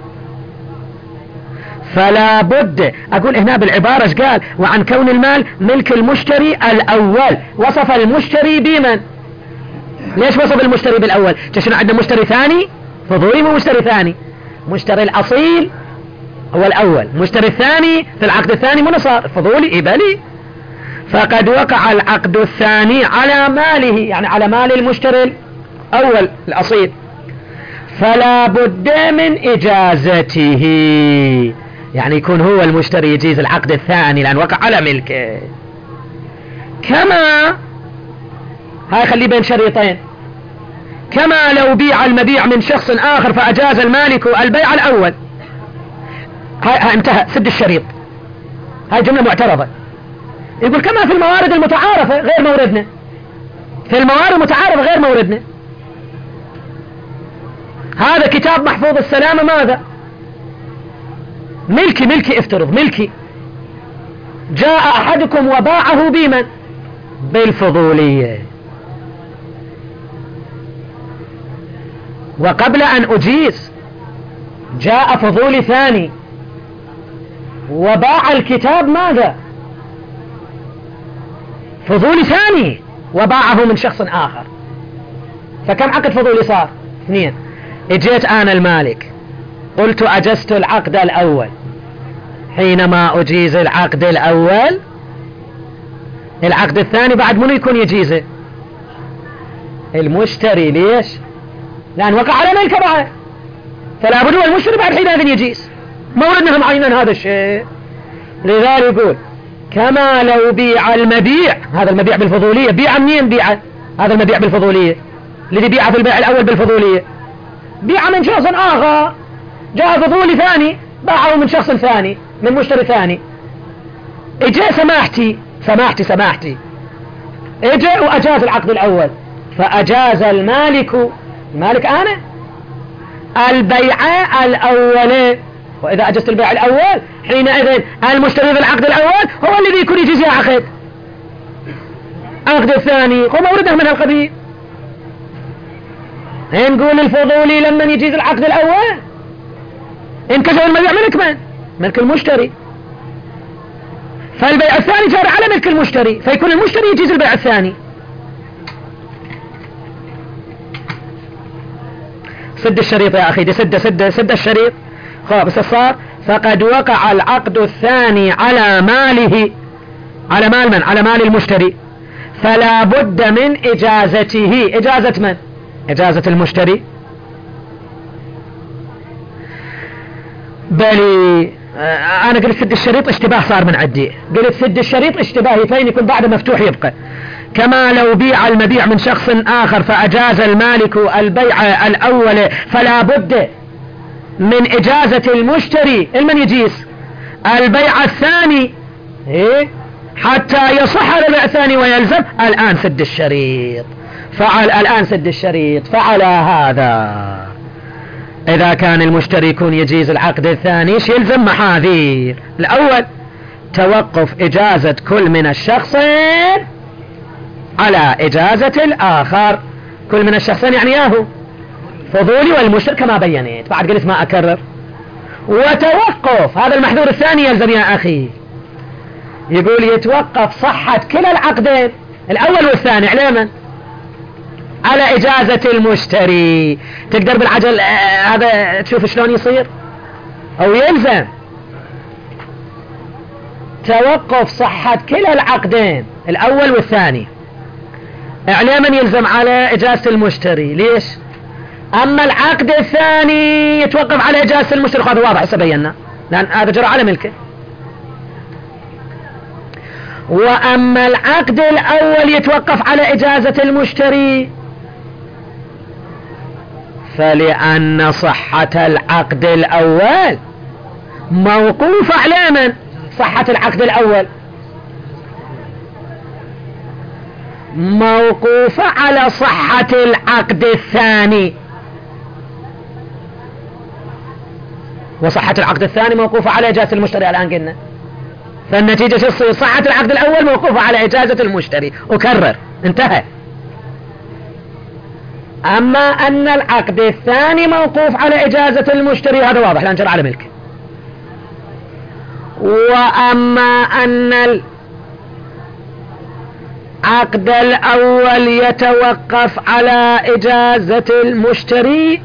فلا بد أقول هنا بالعبارة ايش قال؟ وعن كون المال ملك المشتري الأول. وصف المشتري بمن؟ ليش وصف المشتري بالأول؟ تشنو عندنا مشتري ثاني؟ فضولي مو مشتري ثاني، مشتري الأصيل هو الأول، مشتري الثاني في العقد الثاني منو صار؟ فضولي إبالي. فقد وقع العقد الثاني على ماله، يعني على مال المشتري الأول الأصيل، فلا بد من إجازته، يعني يكون هو المشتري يجيز العقد الثاني لأن وقع على ملكه. كما هاي خليه بين شريطين، كما لو بيع المبيع من شخص آخر فأجاز المالك البيع الأول. هاي, هاي انتهى سد الشريط، هاي جملة معترضة. يقول كما في الموارد المتعارفة غير موردنا، في الموارد المتعارفة غير موردنا. هذا كتاب محفوظ السلامة ماذا؟ ملكي ملكي افترض ملكي، جاء أحدكم وباعه بمن؟ بالفضولية، وقبل أن أجيز جاء فضولي ثاني وباع الكتاب ماذا؟ فضولي ثاني وباعه من شخص آخر، فكم عقد فضولي صار؟ اثنين. اجيت أنا المالك قلت أجزت العقد الأول، حينما أجيز العقد الأول العقد الثاني بعد منو يكون يجيزه؟ المشتري. ليش؟ لأن وقع على ملك بعد، فلا بد المشتري بعد حينئذ يجيز، موردنا هم عينا هذا الشيء. لذلك يقول كما لو بيع المبيع، هذا المبيع بالفضولية، بيع منين بيع؟ هذا المبيع بالفضولية الذي بيع في البيع الأول بالفضولية، بيع من شخص آخر، جاء فضولي ثاني باعه من شخص ثاني من مشتري ثاني. اجى سماحتي سماحتي سماحتي اجى وأجاز العقد الأول، فأجاز المالك، المالك أنا البيع الأول، وإذا أجزت البيع الأول حينئذ المشتري في العقد الأول هو الذي يكون يجيز عقد عقد الثاني، هو مورده من القبيل. نقول الفضولي لما يجيز العقد الأول انكشف المبيع ملك من؟ ملك المشتري، فالبيع الثاني جار على ملك المشتري، فيكون المشتري يجيز البيع الثاني. سد الشريط يا أخي، دي سد سد سد الشريط. خلاص صار فقد وقع العقد الثاني على ماله، على مال من؟ على مال المشتري، فلا بد من إجازته. إجازة من؟ إجازة المشتري. بلي أنا قلت سد الشريط اشتباه صار من عدي، قلت سد الشريط اشتباه يفين يكون بعد مفتوح يبقى. كما لو بيع المبيع من شخص آخر فأجاز المالك البيع الأول، فلا بد من إجازة المشتري المن يجيز البيع الثاني إيه؟ حتى يصح البيع الثاني ويلزم. الآن سد الشريط فعل، الآن سد الشريط فعلى هذا إذا كان المشتري يكون يجيز العقد الثاني ايش يلزم؟ محاذير. الأول توقف إجازة كل من الشخصين على إجازة الآخر، كل من الشخصين يعني ياهو فضولي والمشتري كما بينت، بعد قلت ما أكرر. وتوقف هذا المحذور الثاني يلزم يا أخي، يقول يتوقف صحة كلا العقدين الأول والثاني على من؟ على إجازة المشتري. تقدر بالعجل هذا تشوف شلون يصير أو يلزم توقف صحة كلا العقدين الأول والثاني على من؟ يلزم على إجازة المشتري. ليش؟ أما العقد الثاني يتوقف على إجازة المشتري، هذا واضح هسه بينا لأن هذا جرى على ملكه. وأما العقد الأول يتوقف على إجازة المشتري، فلأن صحة العقد الأول موقوفة على من؟ صحة العقد الأول موقوفة على صحة العقد الثاني، وصحة العقد الثاني موقوفة على إجازة المشتري. الآن قلنا فالنتيجة شو تصير؟ صحة العقد الأول موقوفة على إجازة المشتري، أكرر انتهى. أما أن العقد الثاني موقوف على إجازة المشتري هذا واضح لأن جرى على ملك. وأما أن العقد الأول يتوقف على إجازة المشتري،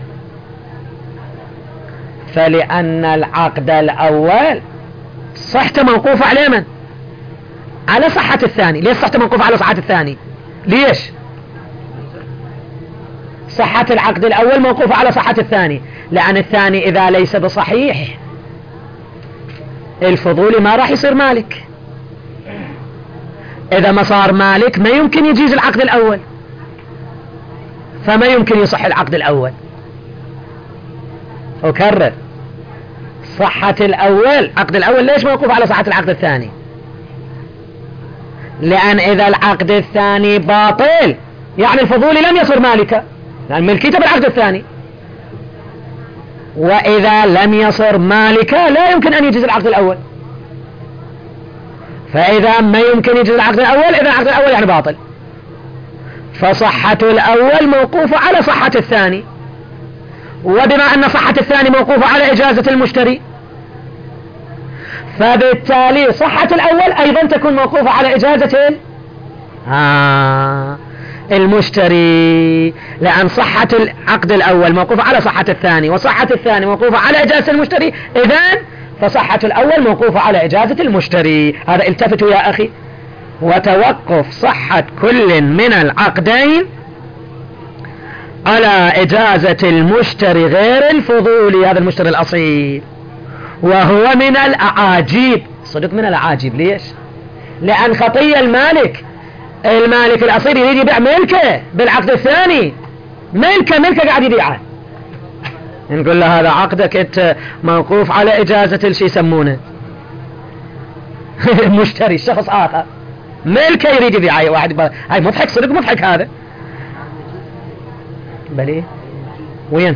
فلأن العقد الأول صحته موقوفة على من؟ على صحة الثاني. ليش صحته موقوفة على صحة الثاني؟ ليش؟ صحة العقد الأول موقوفة على صحة الثاني، لأن الثاني إذا ليس بصحيح الفضولي ما راح يصير مالك. إذا ما صار مالك ما يمكن يجيز العقد الأول، فما يمكن يصح العقد الأول. أكرر، صحة الأول، عقد الأول ليش موقوف على صحة العقد الثاني؟ لأن إذا العقد الثاني باطل يعني الفضولي لم يصر مالكا، لأن ملكيته بالعقد الثاني، وإذا لم يصر مالكا لا يمكن أن يجيز العقد الأول. فإذا ما يمكن يجيز العقد الأول إذا العقد الأول يعني باطل، فصحة الأول موقوفة على صحة الثاني، وبما أن صحة الثاني موقوفة على إجازة المشتري فبالتالي صحة الأول أيضا تكون موقوفة على إجازة آه المشتري، لأن صحة العقد الأول موقوفة على صحة الثاني، وصحة الثاني موقوفة على إجازة المشتري، إذن فصحة الأول موقوفة على إجازة المشتري. هذا التفتوا يا أخي، وتوقف صحة كل من العقدين على إجازة المشتري غير الفضولي، هذا المشتري الأصيل، وهو من الأعاجيب. صدق من الأعاجيب، ليش؟ لأن خطية المالك، المالك الأصيل يريد يبيع ملكه بالعقد الثاني، ملكه ملكه قاعد يبيعه، نقول له هذا عقدك انت موقوف على إجازة الشي يسمونه مشتري شخص آخر ملكه يريد يبيعه واحد، هاي مضحك، صدق مضحك هذا. بلي وين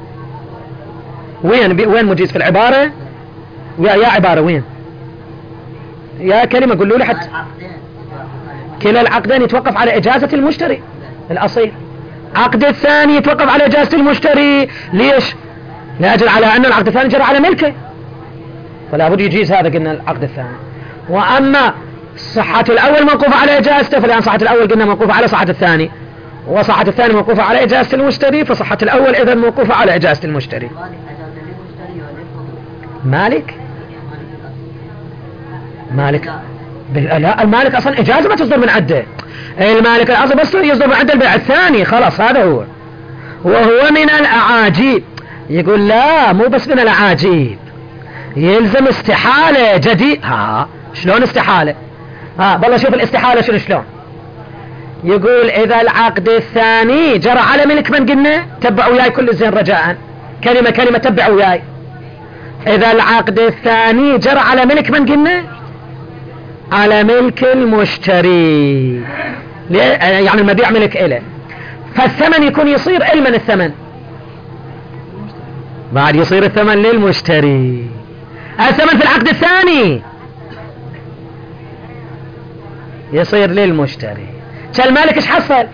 وين بي وين مجيز في العبارة؟ يا يا عبارة وين؟ يا كلمة قولوا لي حتى. كلا العقدين يتوقف على إجازة المشتري الأصيل، عقد الثاني يتوقف على إجازة المشتري، ليش؟ لأجل على أن العقد الثاني جرى على ملكه، فلا بد يجيز هذا قلنا العقد الثاني. وأما صحة الأول موقوفة على إجازته، فلأن صحة الأول قلنا موقوفة على صحة الثاني، وصحة الثاني موقوفة على إجازة المشتري، فصحة الأول إذن موقوفة على إجازة المشتري. مالك مالك لا، المالك أصلا إجازة ما تصدر من عده، المالك الأصل بس يصدر من عده البيع الثاني، خلاص هذا هو. وهو من الأعاجيب، يقول لا مو بس من الأعاجيب، يلزم استحالة جديد. ها شلون استحالة؟ ها بالله شوف الاستحالة شنو شلون. يقول إذا العقد الثاني جرى على ملك من قلنا، تبع وياي كل زين رجاء، كلمة كلمة تبع وياي. إذا العقد الثاني جرى على ملك من قلنا، على ملك المشتري، يعني المبيع ملك إله، فالثمن يكون يصير علما، الثمن بعد يصير الثمن للمشتري، الثمن في العقد الثاني يصير للمشتري. كالمالك ايش حصل؟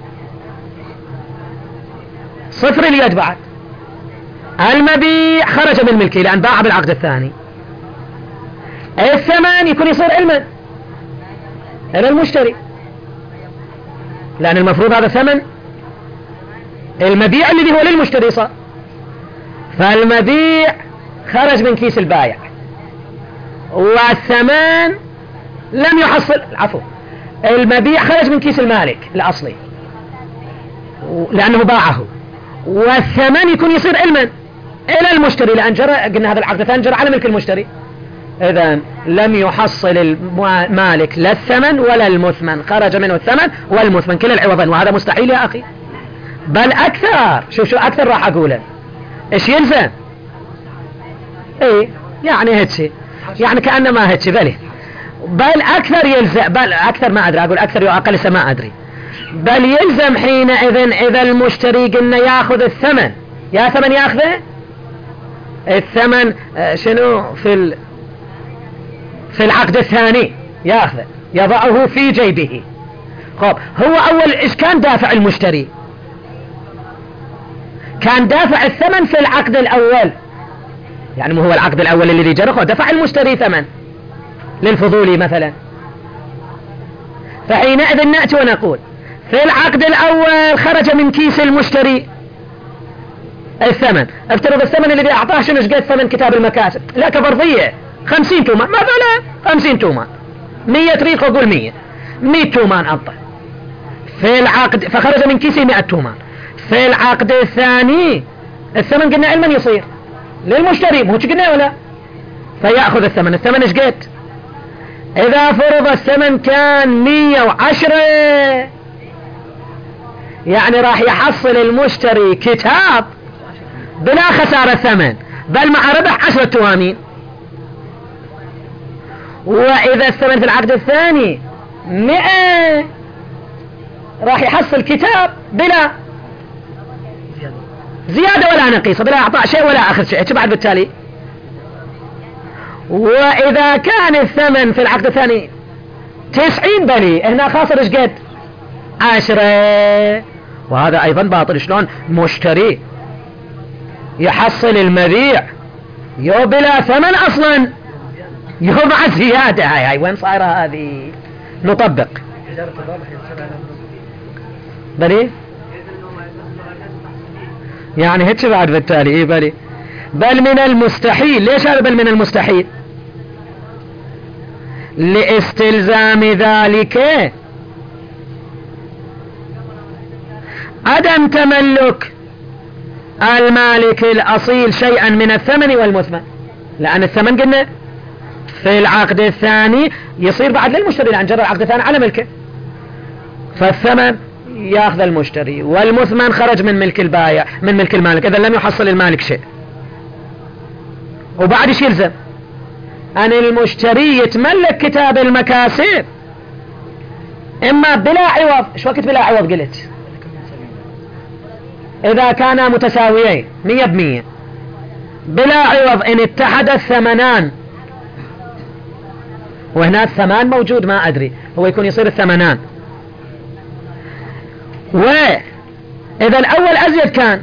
صفر اليد، بعد المبيع خرج من ملكه لأن باع بالعقد الثاني، الثمن يكون يصير علما إلى المشتري، لأن المفروض هذا ثمن المبيع الذي هو للمشتري صار، فالمبيع خرج من كيس البايع، والثمن لم يحصل، عفوا المبيع خرج من كيس المالك الأصلي لأنه باعه، والثمن يكون يصير علما إلى المشتري، لأن جرى قلنا هذا العقد الثاني جرى على ملك المشتري، إذن لم يحصل المالك لا الثمن ولا المثمن، خرج منه الثمن والمثمن كلا العوضين، وهذا مستحيل يا أخي، بل أكثر. شوف شو أكثر راح أقوله، إيش يلزم؟ إيه يعني هيك، يعني كأنما هيك، بل بل أكثر يلزم، بل أكثر ما أدري، أقول أكثر أو أقل لسه ما أدري، بل يلزم حينئذ إذا المشتري قلنا يأخذ الثمن، يا ثمن يأخذه الثمن شنو في ال في العقد الثاني يأخذه، يضعه في جيبه. خب هو أول إيش كان دافع المشتري؟ كان دافع الثمن في العقد الأول، يعني مو هو العقد الأول الذي جرى دفع المشتري ثمن للفضولي مثلا، فحينئذ نأتي ونقول في العقد الأول خرج من كيس المشتري الثمن، افترض الثمن الذي أعطاه شنو قد ثمن كتاب المكاسب، لا كفرضية خمسين تومان مثلا، خمسين تومان، مية ريق أقول مية مية تومان أعطى في العقد، فخرج من كيسه مئة تومان. في العقد الثاني الثمن قلنا علما يصير للمشتري، مو قلنا ولا، فيأخذ الثمن، الثمن ايش قد؟ إذا فرض الثمن كان مية وعشرة يعني راح يحصل المشتري كتاب بلا خسارة ثمن، بل مع ربح عشرة توامين. وإذا الثمن في العقد الثاني مئة راح يحصل كتاب بلا زيادة ولا نقيصة، بلا إعطاء شيء ولا أخذ شيء. بعد بالتالي وإذا كان الثمن في العقد الثاني تسعين بلي هنا خاسر ايش قد؟ عشرة. وهذا أيضا باطل. شلون مشتري يحصل المبيع يو بلا ثمن أصلا يو مع زيادة؟ هاي هاي وين صايرة هذه؟ نطبق بلي يعني هيك بعد بالتالي إيه بلي بل من المستحيل. ليش هذا بل من المستحيل؟ لاستلزام ذلك عدم تملك المالك الأصيل شيئا من الثمن والمثمن، لأن الثمن قلنا في العقد الثاني يصير بعد للمشتري لأن جرى العقد الثاني على ملكه، فالثمن ياخذ المشتري والمثمن خرج من ملك البائع من ملك المالك، إذا لم يحصل المالك شيء. وبعد ايش يلزم؟ أن المشتري يتملك كتاب المكاسب إما بلا عوض. ايش وقت بلا عوض قلت؟ إذا كانا متساويين مية بمية بلا عوض إن اتحد الثمنان، وهنا الثمان موجود ما أدري هو يكون يصير الثمنان. وإذا الأول أزيد كان،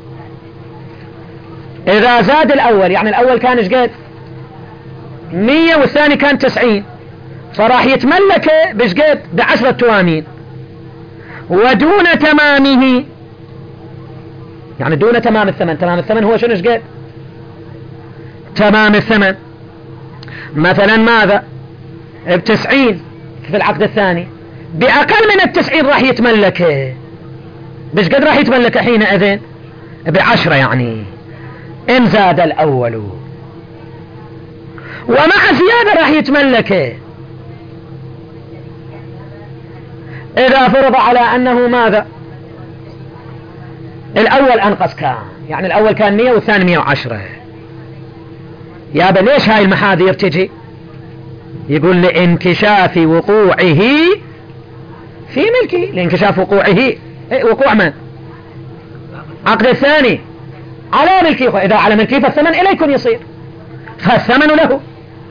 إذا زاد الأول يعني الأول كان ايش قد؟ مية والثاني كان تسعين، فراح يتملك بايش قد؟ بعشرة توامين. ودون تمامه يعني دون تمام الثمن. تمام الثمن هو شنو ايش قد؟ تمام الثمن مثلا ماذا؟ بتسعين في العقد الثاني، بأقل من التسعين راح يتملك بايش قد؟ راح يتملك حينئذ بعشرة يعني إن زاد الأول، ومع زيادة راح يتملك إذا فرض على أنه ماذا؟ الأول أنقص كان، يعني الأول كان مية والثاني مية وعشرة. يا بل ليش هاي المحاذير تجي؟ يقول لانكشاف وقوعه في ملكه. لانكشاف وقوعه وقوع من؟ عقد الثاني على ملكه، إذا على ملكه فالثمن إليكم يصير، فالثمن له.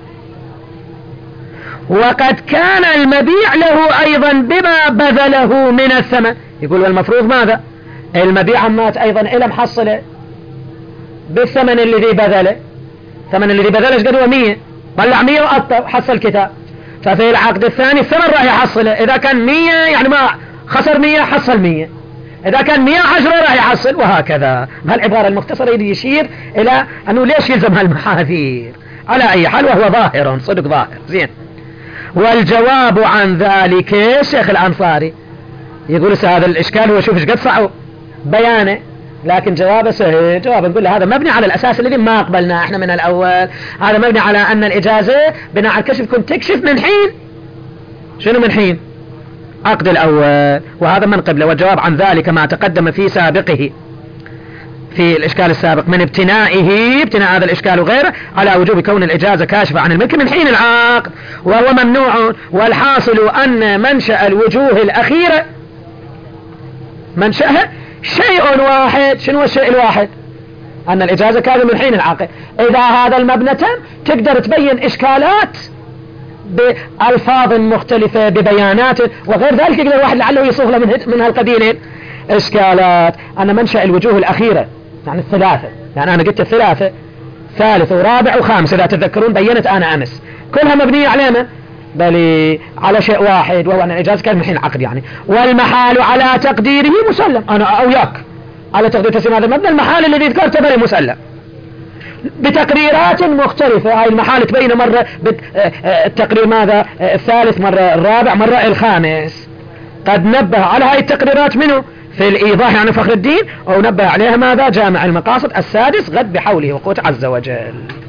وقد كان المبيع له أيضا بما بذله من الثمن. يقول والمفروض ماذا؟ المبيع مات أيضا إلى محصله بالثمن الذي بذله. الثمن الذي بذله ايش قد هو؟ مية، طلع مية وأطر حصل كتاب. ففي العقد الثاني الثمن راح يحصله، إذا كان مية يعني ما خسر مية حصل مية، إذا كان مية وعشرة راح يحصل، وهكذا. بهالعبارة المختصرة يشير إلى أنه ليش يلزم هالمحاذير على أي حال، وهو ظاهر صدق ظاهر زين. والجواب عن ذلك الشيخ الأنصاري يقول هذا الإشكال هو شوف ايش قد صعب بيانه، لكن جوابه سهل. جواب نقول له هذا مبني على الأساس الذي ما قبلناه احنا من الأول. هذا مبني على أن الإجازة بناء على الكشف كنت تكشف من حين شنو؟ من حين عقد الأول، وهذا من قبله. والجواب عن ذلك ما تقدم في سابقه في الإشكال السابق من ابتنائه ابتناء هذا الإشكال وغيره على وجوب كون الإجازة كاشفة عن الملك من حين العقد، وهو ممنوع. والحاصل أن منشأ الوجوه الأخيرة منشأها شيء واحد. شنو الشيء الواحد؟ أن الإجازة كانت من حين العقد. إذا هذا المبنى تم تقدر تبين إشكالات بألفاظ مختلفة ببيانات وغير ذلك، يقدر الواحد لعله يصوغ له من, من هالقبيل إشكالات. أن منشأ الوجوه الأخيرة يعني الثلاثة، يعني أنا قلت الثلاثة ثالث ورابع وخامس إذا تتذكرون بينت أنا أمس، كلها مبنية على ما؟ بل على شيء واحد، وهو أن الإجازة كان من حين العقد يعني. والمحال على تقديره مسلم، أنا أو ياك على تقدير تسليم هذا المبنى. المحال الذي ذكرته بل مسلم بتقريرات مختلفة. هاي المحال تبين مرة التقرير ماذا الثالث، مرة الرابع، مرة الخامس. قد نبه على هاي التقريرات منه في الإيضاح يعني فخر الدين، أو نبه عليها ماذا جامع المقاصد السادس غد بحوله وقوته عز وجل.